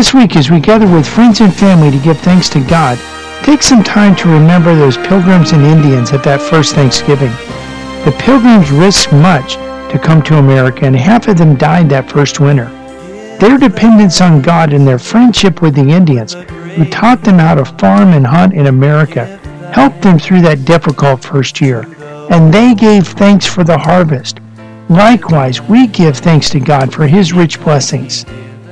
This week, as we gather with friends and family to give thanks to God, take some time to remember those pilgrims and Indians at that first Thanksgiving. The pilgrims risked much to come to America, and half of them died that first winter. Their dependence on God and their friendship with the Indians, who taught them how to farm and hunt in America, helped them through that difficult first year, and they gave thanks for the harvest. Likewise, we give thanks to God for His rich blessings.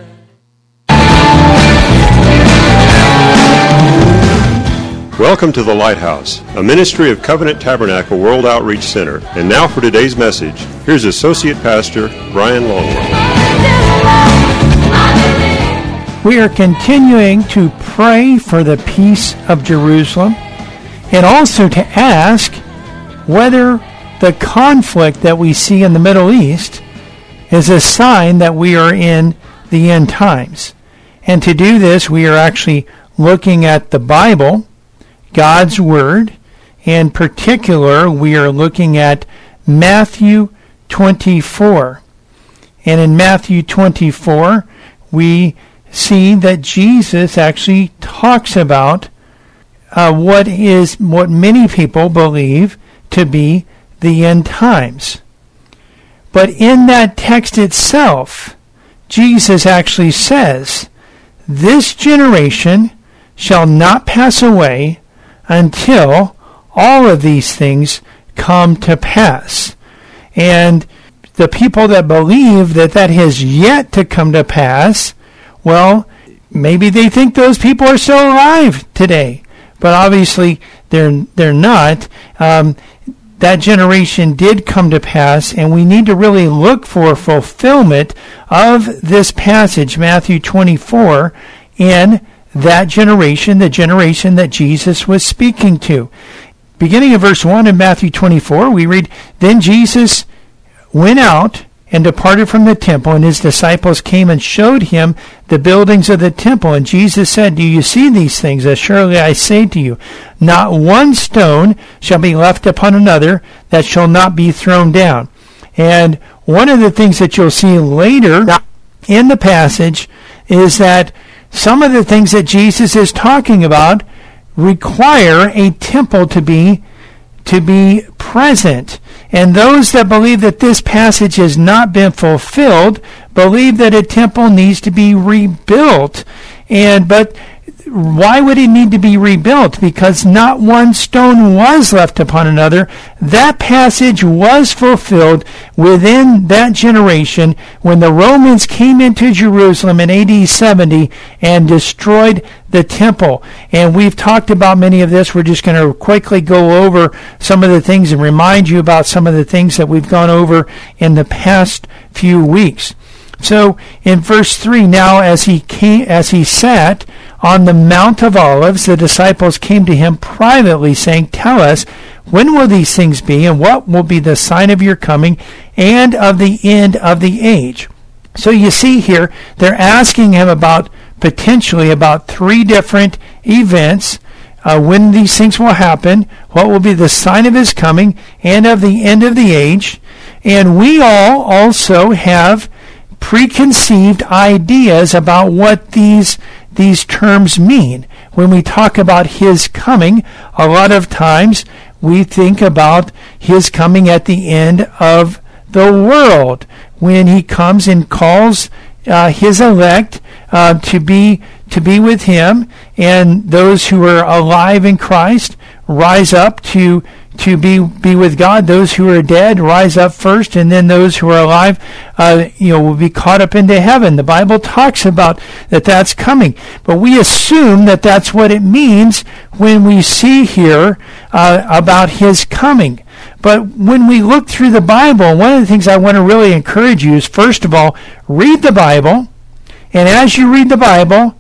Welcome to The Lighthouse, a ministry of Covenant Tabernacle World Outreach Center. And now for today's message, here's Associate Pastor Brian Longworth. We are continuing to pray for the peace of Jerusalem and also to ask whether the conflict that we see in the Middle East is a sign that we are in the end times. And to do this, we are actually looking at the Bible, God's Word. In particular, we are looking at Matthew 24. And in Matthew 24, we see that Jesus actually talks about what many people believe to be the end times. But in that text itself, Jesus actually says, "This generation shall not pass away until all of these things come to pass." And the people that believe that that has yet to come to pass, well, maybe they think those people are still alive today, but obviously they're not. That generation did come to pass, and we need to really look for fulfillment of this passage, Matthew 24, in that generation, the generation that Jesus was speaking to. Beginning of verse 1 in Matthew 24, we read, "Then Jesus went out and departed from the temple, and his disciples came and showed him the buildings of the temple. And Jesus said, 'Do you see these things? Surely I say to you, not one stone shall be left upon another that shall not be thrown down.'" And one of the things that you'll see later in the passage is that some of the things that Jesus is talking about require a temple to be present. And those that believe that this passage has not been fulfilled believe that a temple needs to be rebuilt. But why would it need to be rebuilt? Because not one stone was left upon another. That passage was fulfilled within that generation when the Romans came into Jerusalem in AD 70 and destroyed the temple. And we've talked about many of this. We're just going to quickly go over some of the things and remind you about some of the things that we've gone over in the past few weeks. So in verse 3, "Now as he sat on the Mount of Olives, the disciples came to him privately, saying, 'Tell us, when will these things be, and what will be the sign of your coming and of the end of the age?'" So you see here, they're asking him potentially about three different events, when these things will happen, what will be the sign of his coming, and of the end of the age. And we all also have preconceived ideas about what these terms mean. When we talk about his coming, a lot of times we think about his coming at the end of the world, when he comes and calls his elect to be with him, and those who are alive in Christ rise up to be with God. Those who are dead rise up first, and then those who are alive will be caught up into heaven. The Bible talks about that's coming, but we assume that that's what it means when we see here about his coming. But when we look through the Bible, one of the things I want to really encourage you is, first of all, read the Bible, and as you read the Bible,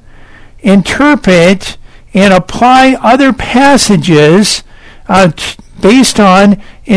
interpret and apply other passages based on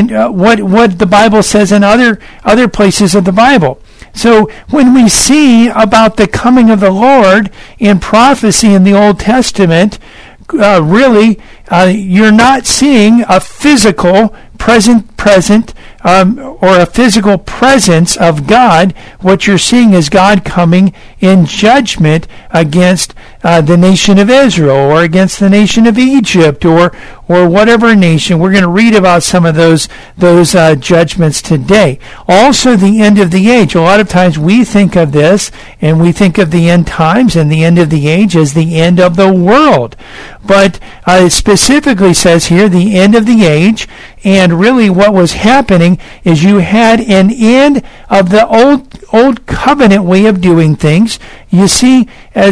what the Bible says in other places of the Bible. So when we see about the coming of the Lord in prophecy in the Old Testament, really you're not seeing a physical present or a physical presence of God. What you're seeing is God coming in judgment against the nation of Israel, or against the nation of Egypt, or whatever nation. We're going to read about some of those judgments today. Also, the end of the age. A lot of times we think of this, and we think of the end times and the end of the age as the end of the world. But it specifically says here the end of the age, and really what was happening is you had an end of the old covenant way of doing things. You see,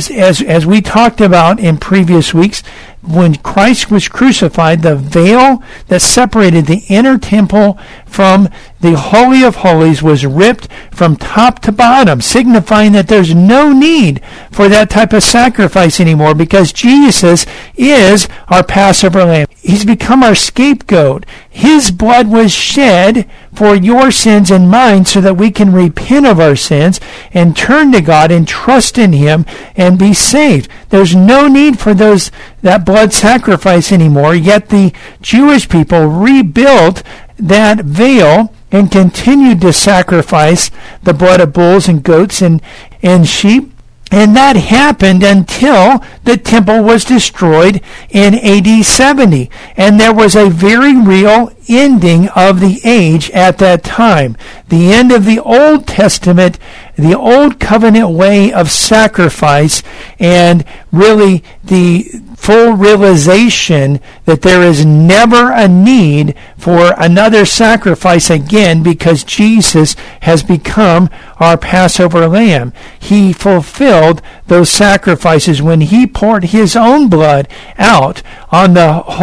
as we talked about in previous weeks, when Christ was crucified, the veil that separated the inner temple from the Holy of Holies was ripped from top to bottom, signifying that there's no need for that type of sacrifice anymore, because Jesus is our Passover lamb. He's become our scapegoat. His blood was shed for your sins and mine, so that we can repent of our sins and turn to God and trust in Him and be saved. There's no need for that blood sacrifice anymore, yet the Jewish people rebuilt that veil and continued to sacrifice the blood of bulls and goats and sheep. And that happened until the temple was destroyed in AD 70. And there was a very real ending of the age at that time. The end of the Old Testament, the Old Covenant way of sacrifice, and really the full realization that there is never a need for another sacrifice again, because Jesus has become our Passover lamb. He fulfilled those sacrifices when He poured His own blood out on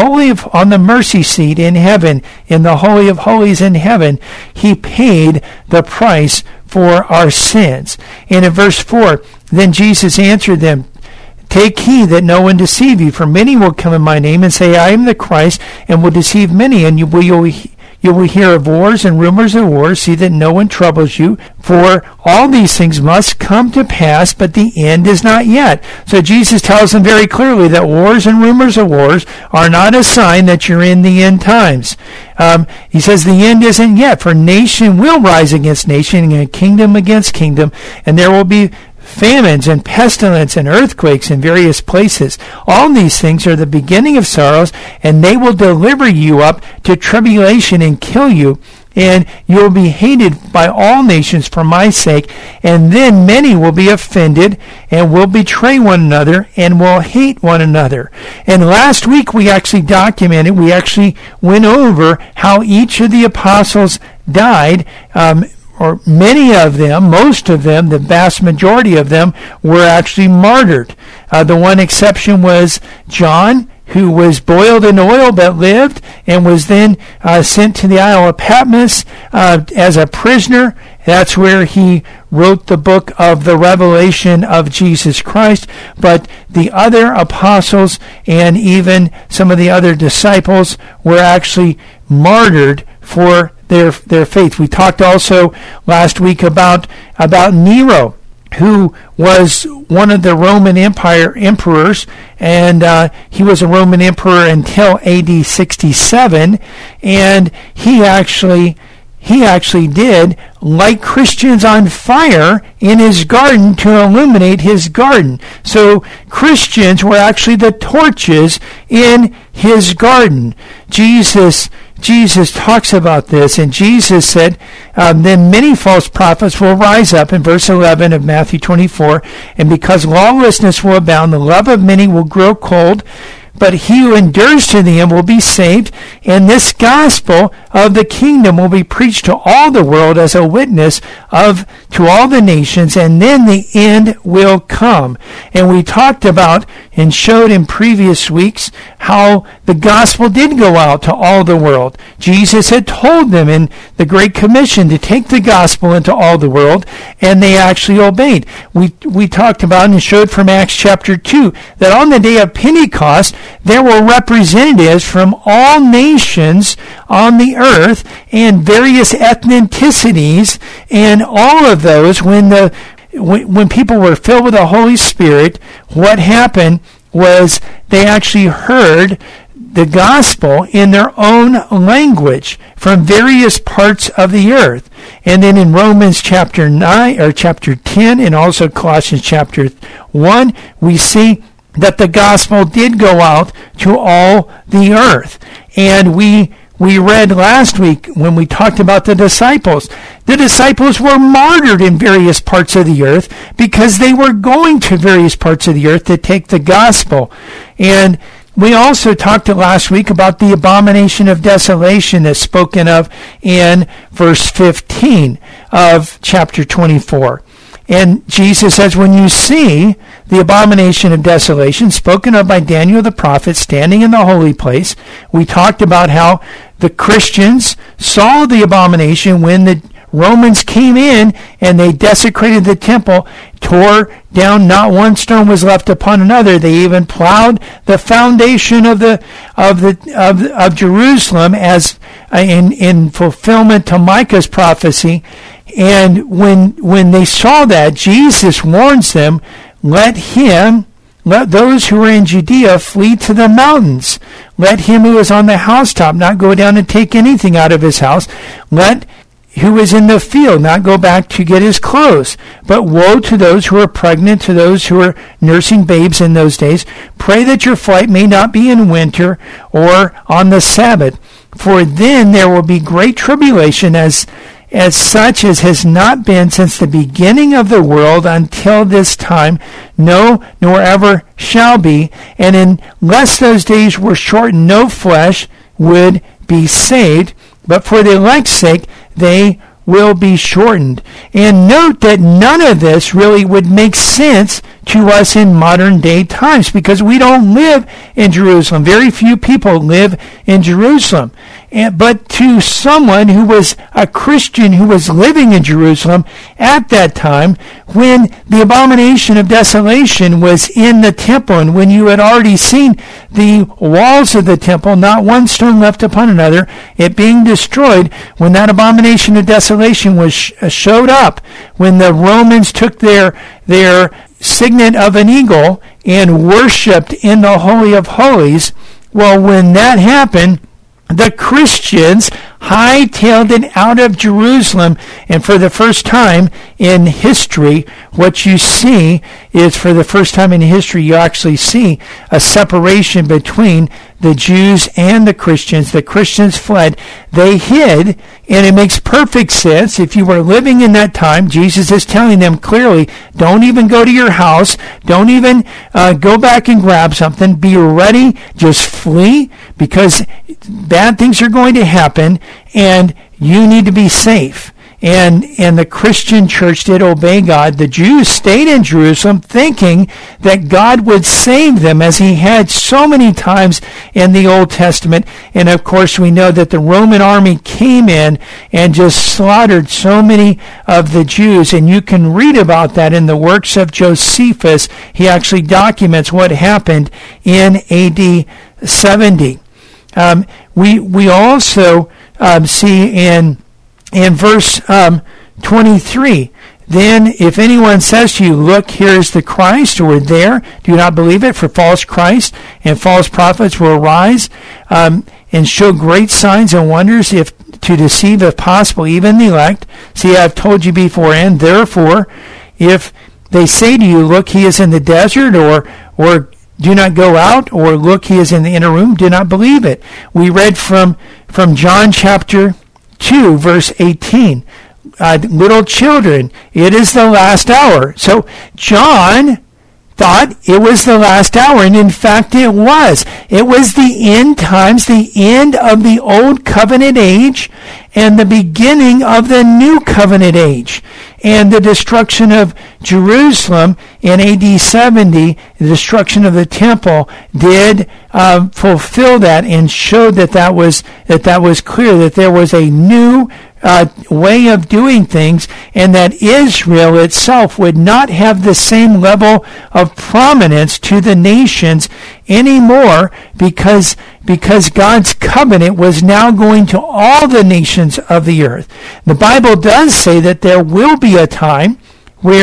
the mercy seat in heaven, in the Holy of Holies in heaven. He paid the price for our sins. And in verse 4, then Jesus answered them, "Take heed that no one deceive you, for many will come in my name and say, I am the Christ, and will deceive many. And you will hear of wars and rumors of wars. See that no one troubles you, for all these things must come to pass, but the end is not yet." So Jesus tells them very clearly that wars and rumors of wars are not a sign that you're in the end times. He says the end isn't yet, for nation will rise against nation, and kingdom against kingdom, and there will be famines and pestilence and earthquakes in various places. All these things are the beginning of sorrows, and they will deliver you up to tribulation and kill you, and you will be hated by all nations for my sake. And then many will be offended and will betray one another and will hate one another. And last week we actually went over how each of the apostles died. Or many of them, most of them, the vast majority of them were actually martyred. The one exception was John, who was boiled in oil but lived, and was then sent to the Isle of Patmos as a prisoner. That's where he wrote the book of the Revelation of Jesus Christ. But the other apostles and even some of the other disciples were actually martyred for their faith. We talked also last week about Nero, who was one of the Roman Empire emperors, and he was a Roman emperor until AD 67, and he actually did light Christians on fire in his garden to illuminate his garden. So Christians were actually the torches in his garden. Jesus talks about this, and Jesus said, then many false prophets will rise up, in verse 11 of Matthew 24, and because lawlessness will abound, the love of many will grow cold, but he who endures to the end will be saved, and this gospel of the kingdom will be preached to all the world as a witness to all the nations, and then the end will come. And we talked about and showed in previous weeks how the gospel did go out to all the world. Jesus had told them in the Great Commission to take the gospel into all the world, and they actually obeyed. We talked about and showed from Acts chapter 2 that on the day of Pentecost, there were representatives from all nations on the earth and various ethnicities, and all of those, when people were filled with the Holy Spirit, what happened was they actually heard the gospel in their own language from various parts of the earth. And then in Romans chapter 9 or chapter 10 and also Colossians chapter 1, we see that the gospel did go out to all the earth. And we read last week when we talked about the disciples. The disciples were martyred in various parts of the earth because they were going to various parts of the earth to take the gospel. And we also talked last week about the abomination of desolation that's spoken of in verse 15 of chapter 24. And Jesus says, when you see the abomination of desolation spoken of by Daniel the prophet standing in the holy place, we talked about how the Christians saw the abomination when the Romans came in and they desecrated the temple, tore down, not one stone was left upon another. They even plowed the foundation of Jerusalem as in fulfillment to Micah's prophecy. And when they saw that, Jesus warns them, let those who are in Judea flee to the mountains. Let him who is on the housetop not go down and take anything out of his house. Let who is in the field not go back to get his clothes. But woe to those who are pregnant, to those who are nursing babes in those days. Pray that your flight may not be in winter or on the Sabbath. For then there will be great tribulation as such as has not been since the beginning of the world until this time, no, nor ever shall be. And unless those days were shortened, no flesh would be saved. But for the elect's sake, they will be shortened. And note that none of this really would make sense to us in modern day times because we don't live in Jerusalem. Very few people live in Jerusalem. But to someone who was a Christian who was living in Jerusalem at that time, when the abomination of desolation was in the temple, and when you had already seen the walls of the temple, not one stone left upon another, it being destroyed, when that abomination of desolation was showed up, when the Romans took their signet of an eagle and worshipped in the Holy of Holies, well, when that happened, the Christians hightailed it out of Jerusalem, and for the first time in history, what you see is for the first time in history, you actually see a separation between the Jews and the Christians. The Christians fled. They hid, and it makes perfect sense. If you were living in that time, Jesus is telling them clearly, don't even go to your house. Don't even go back and grab something. Be ready. Just flee, because bad things are going to happen, and you need to be safe. And the Christian church did obey God. The Jews stayed in Jerusalem thinking that God would save them, as he had so many times in the Old Testament. And of course we know that the Roman army came in and just slaughtered so many of the Jews. And you can read about that in the works of Josephus. He actually documents what happened in AD 70. We also see in verse 23, then if anyone says to you, look, here is the Christ, or there, do not believe it, for false Christ and false prophets will arise and show great signs and wonders, if to deceive, if possible, even the elect. See, I have told you beforehand, therefore, if they say to you, look, he is in the desert, or do not go out, or look, he is in the inner room, do not believe it. We read from John chapter 2, verse 18. Little children, it is the last hour. So John thought it was the last hour, and in fact it was. It was the end times, the end of the old covenant age and the beginning of the new covenant age. And the destruction of Jerusalem in AD 70, the destruction of the temple, did fulfill that and showed that was clear, that there was a new way of doing things, and that Israel itself would not have the same level of prominence to the nations anymore, because God's covenant was now going to all the nations of the earth. The Bible does say that there will be a time where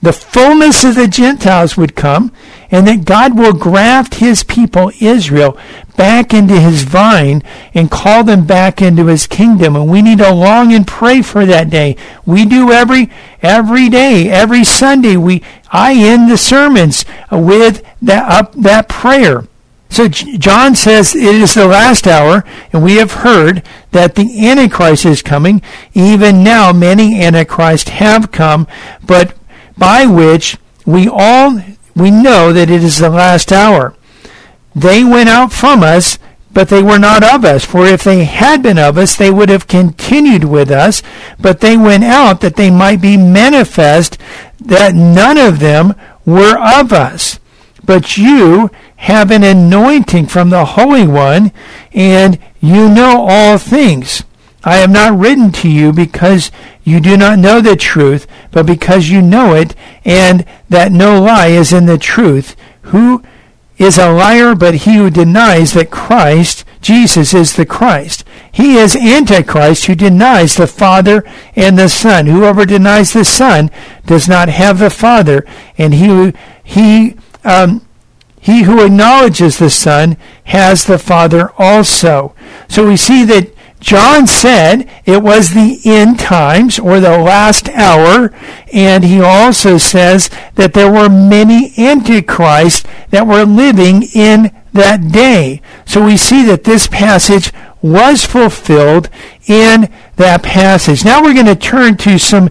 the fullness of the Gentiles would come, and that God will graft his people, Israel, back into his vine and call them back into his kingdom. And we need to long and pray for that day. We do every day, every Sunday. I end the sermons with that prayer. So John says it is the last hour, and we have heard that the Antichrist is coming. Even now many Antichrists have come, but by which we know that it is the last hour. They went out from us, but they were not of us. For if they had been of us, they would have continued with us. But they went out that they might be manifest that none of them were of us. But you have an anointing from the Holy One, and you know all things. I have not written to you because you do not know the truth, but because you know it, and that no lie is in the truth. Who is a liar but he who denies that Christ, Jesus, is the Christ? He is Antichrist who denies the Father and the Son. Whoever denies the Son does not have the Father, and he who acknowledges the Son has the Father also. So we see that John said it was the end times, or the last hour, and he also says that there were many antichrists that were living in that day. So we see that this passage was fulfilled in that passage. Now we're going to turn to some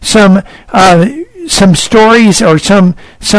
stories, or some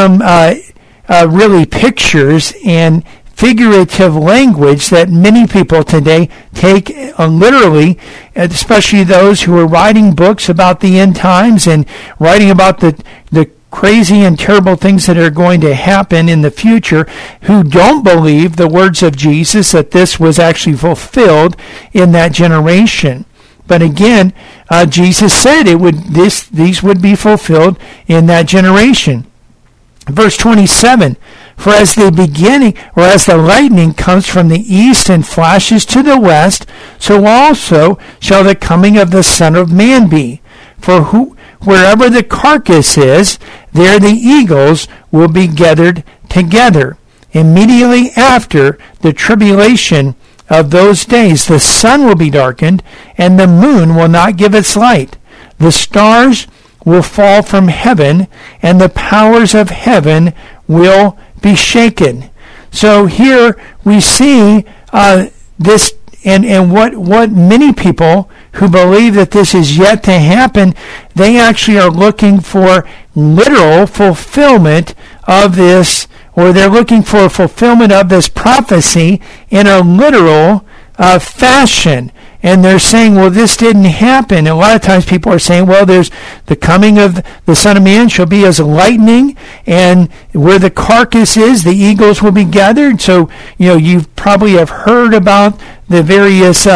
really pictures and figurative language that many people today take literally, especially those who are writing books about the end times and writing about the crazy and terrible things that are going to happen in the future, who don't believe the words of Jesus that this was actually fulfilled in that generation. But again, Jesus said these would be fulfilled in that generation. Verse 27, for as the beginning, or as the lightning comes from the east and flashes to the west, so also shall the coming of the Son of Man be. For wherever the carcass is, there the eagles will be gathered together. Immediately after the tribulation of those days, the sun will be darkened, and the moon will not give its light. The stars will fall from heaven, and the powers of heaven will be shaken. So here we see this, and what many people who believe that this is yet to happen, they actually are looking for literal fulfillment of this, or they're looking for a fulfillment of this prophecy in a literal fashion. And they're saying, well, this didn't happen. And a lot of times people are saying, well, there's the coming of the Son of Man shall be as lightning, and where the carcass is, the eagles will be gathered. So, you probably have heard about the various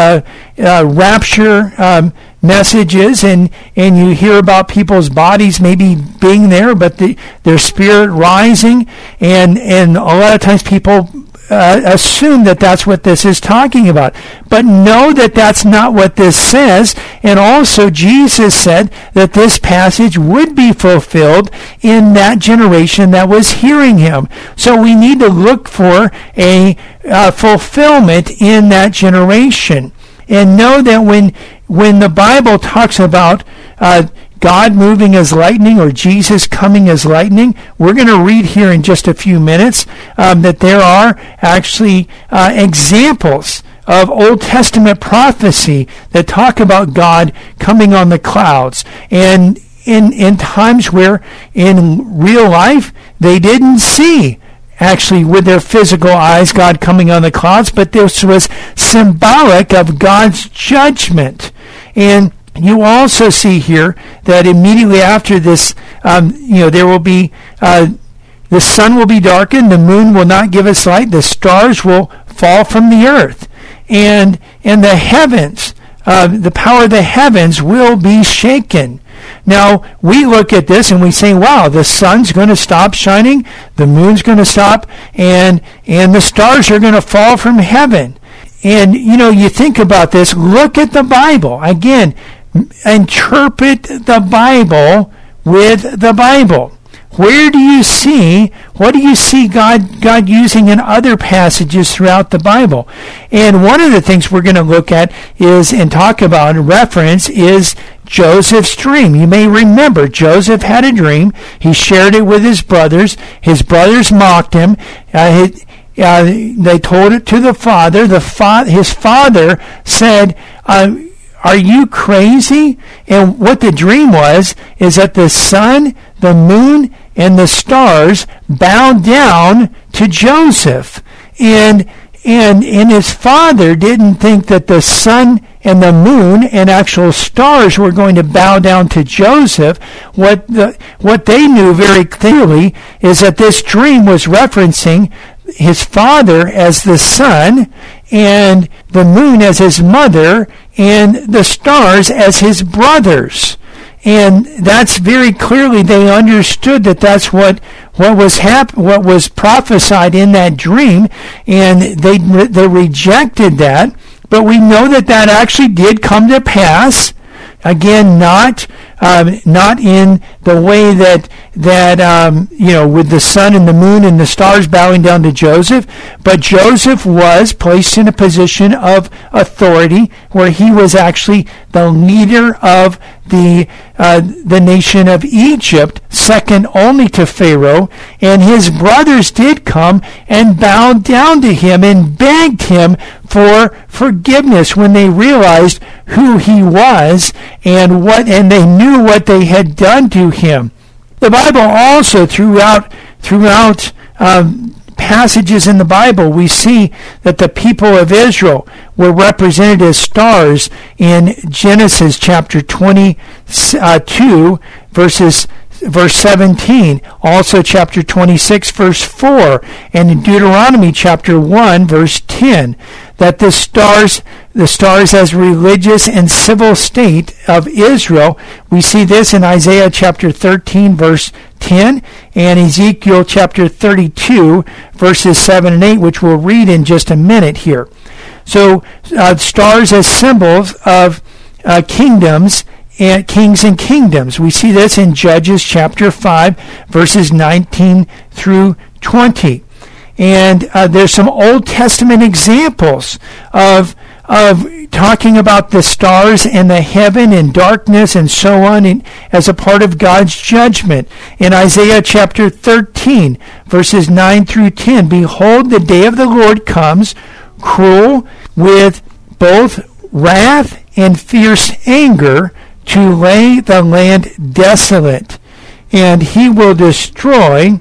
rapture messages, and you hear about people's bodies maybe being there, but their spirit rising. And a lot of times people assume that that's what this is talking about. But know that that's not what this says. And also Jesus said that this passage would be fulfilled in that generation that was hearing him. So we need to look for a fulfillment in that generation. And know that when the Bible talks about God moving as lightning, or Jesus coming as lightning, we're going to read here in just a few minutes that there are actually examples of Old Testament prophecy that talk about God coming on the clouds. And in times where in real life they didn't see actually with their physical eyes God coming on the clouds, but this was symbolic of God's judgment. And you also see here that immediately after this, there will be, the sun will be darkened, the moon will not give its light, the stars will fall from the earth, and the heavens, the power of the heavens will be shaken. Now, we look at this and we say, wow, the sun's going to stop shining, the moon's going to stop, and the stars are going to fall from heaven. And, you think about this, look at the Bible. Again, interpret the Bible with the Bible. what do you see God using in other passages throughout the Bible? And one of the things we're going to look at is, and talk about and reference, is Joseph's dream. You may remember Joseph had a dream. He shared it with his brothers. His brothers mocked him. They told it to the father. His father said, are you crazy? And what the dream was is that the sun, the moon, and the stars bowed down to Joseph. And his father didn't think that the sun and the moon and actual stars were going to bow down to Joseph. What they knew very clearly is that this dream was referencing his father as the sun, and the moon as his mother, and the stars as his brothers. And that's very clearly, they understood that that's what was prophesied in that dream, and they rejected that. But we know that actually did come to pass. Again, not in the way that with the sun and the moon and the stars bowing down to Joseph, but Joseph was placed in a position of authority where he was actually the leader of the nation of Egypt, second only to Pharaoh, and his brothers did come and bowed down to him and begged him for forgiveness when they realized who he was and they knew what they had done to him. The Bible also, throughout passages in the Bible, we see that the people of Israel were represented as stars in Genesis chapter 22, verse 17, also chapter 26, verse 4, and in Deuteronomy chapter 1, verse 10, that the stars as religious and civil state of Israel. We see this in Isaiah chapter 13, verse 10, and Ezekiel chapter 32, verses 7 and 8, which we'll read in just a minute here. So stars as symbols of kingdoms and kings and kingdoms. We see this in Judges chapter 5, verses 19 through 20. And there's some Old Testament examples of talking about the stars and the heaven and darkness and so on, and as a part of God's judgment. In Isaiah chapter 13, verses 9 through 10, behold, the day of the Lord comes, cruel, with both wrath and fierce anger, to lay the land desolate, and he will destroy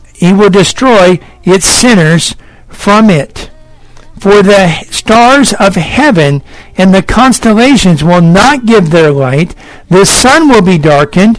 its sinners from it. For the stars of heaven and the constellations will not give their light. The sun will be darkened.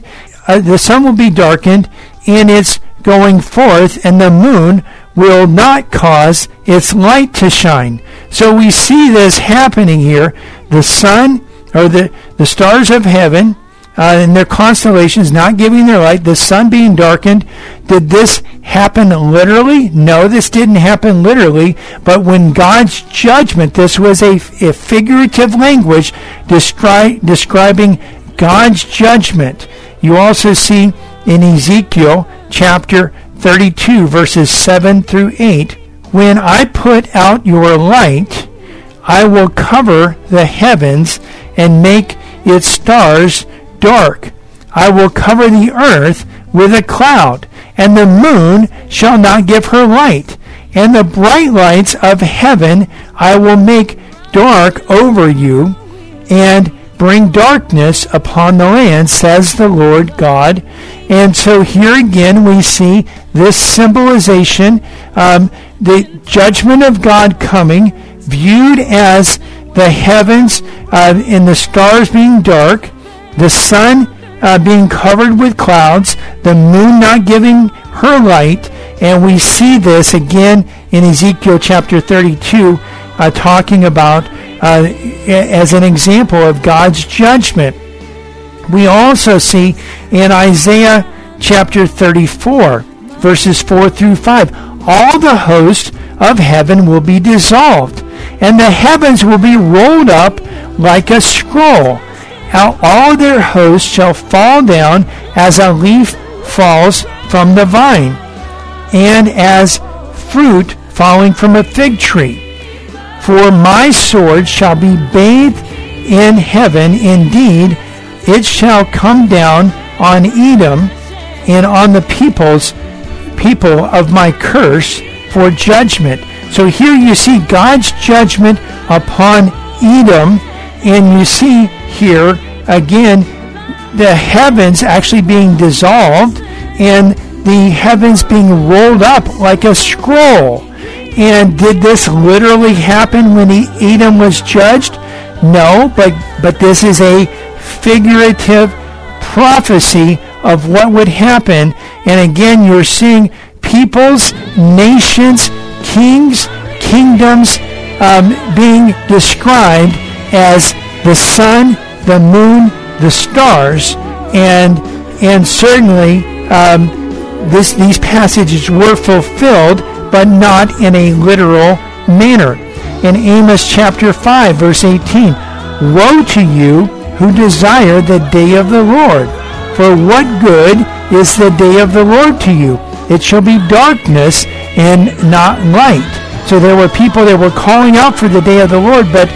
In its going forth, and the moon will not cause its light to shine. So we see this happening here. The sun, or the stars of heaven, and their constellations not giving their light, the sun being darkened. Did this happen literally? No, this didn't happen literally, but when God's judgment, this was a figurative language describing God's judgment. You also see in Ezekiel chapter 32, verses 7 through 8, when I put out your light, I will cover the heavens and make its stars dark. I will cover the earth with a cloud, and the moon shall not give her light. And the bright lights of heaven I will make dark over you, and bring darkness upon the land, says the Lord God. And so here again we see this symbolization, the judgment of God coming, viewed as the heavens and the stars being dark, the sun being covered with clouds, the moon not giving her light. And we see this again in Ezekiel chapter 32, talking about as an example of God's judgment. We also see in Isaiah chapter 34, verses 4 through 5, all the host of heaven will be dissolved, and the heavens will be rolled up like a scroll. All their hosts shall fall down as a leaf falls from the vine, and as fruit falling from a fig tree. For my sword shall be bathed in heaven. Indeed, it shall come down on Edom and on the people of my curse for judgment. So here you see God's judgment upon Edom, and you see here again the heavens actually being dissolved and the heavens being rolled up like a scroll. And did this literally happen when Edom was judged? No, but this is a figurative prophecy of what would happen. And again, you're seeing peoples, nations, kings, kingdoms being described as the sun, the moon, the stars, and certainly these passages were fulfilled, but not in a literal manner. In Amos chapter 5, verse 18, Woe to you who desire the day of the Lord, for what good is the day of the Lord to you? It shall be darkness and not light. So there were people that were calling out for the day of the Lord, but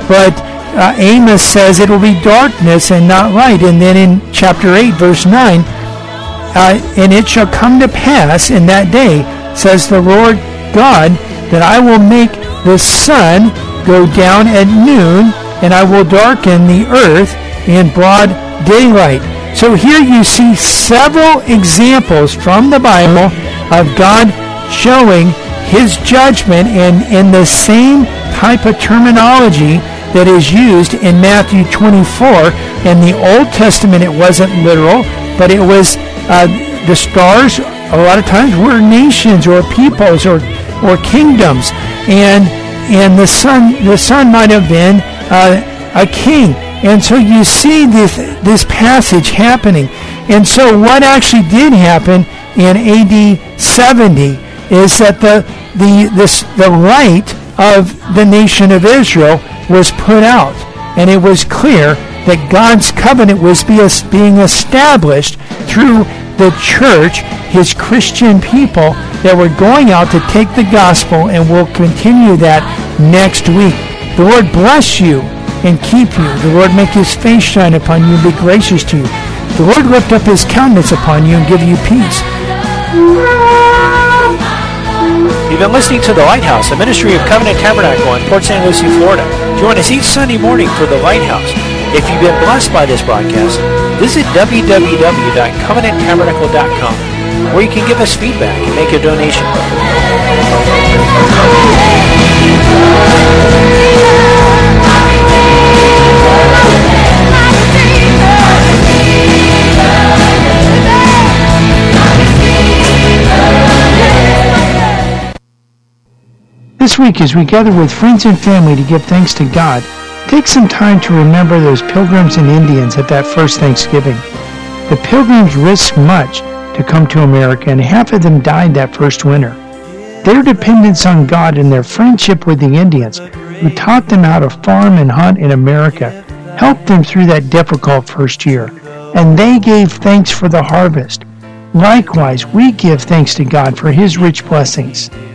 Amos says it will be darkness and not light. And then in chapter 8, verse 9, and it shall come to pass in that day, says the Lord God, that I will make the sun go down at noon, and I will darken the earth in broad daylight. So here you see several examples from the Bible of God showing his judgment in the same type of terminology that is used in Matthew 24. In the Old Testament, it wasn't literal, but it was the stars a lot of times were nations or peoples or kingdoms, and the sun might have been a king. And so you see this passage happening. And so what actually did happen in AD 70 is that the light of the nation of Israel was put out, and it was clear that God's covenant was being established through the church, his Christian people that were going out to take the gospel, and will continue that next week. The Lord bless you and keep you. The Lord make his face shine upon you and be gracious to you. The Lord lift up his countenance upon you and give you peace. You've been listening to The Lighthouse, a ministry of Covenant Tabernacle in Port St. Lucie, Florida. Join us each Sunday morning for The Lighthouse. If you've been blessed by this broadcast, visit www.covenanttabernacle.com, where you can give us feedback and make a donation. This week, as we gather with friends and family to give thanks to God, take some time to remember those pilgrims and Indians at that first Thanksgiving. The pilgrims risked much to come to America, and half of them died that first winter. Their dependence on God and their friendship with the Indians, who taught them how to farm and hunt in America, helped them through that difficult first year, and they gave thanks for the harvest. Likewise, we give thanks to God for his rich blessings.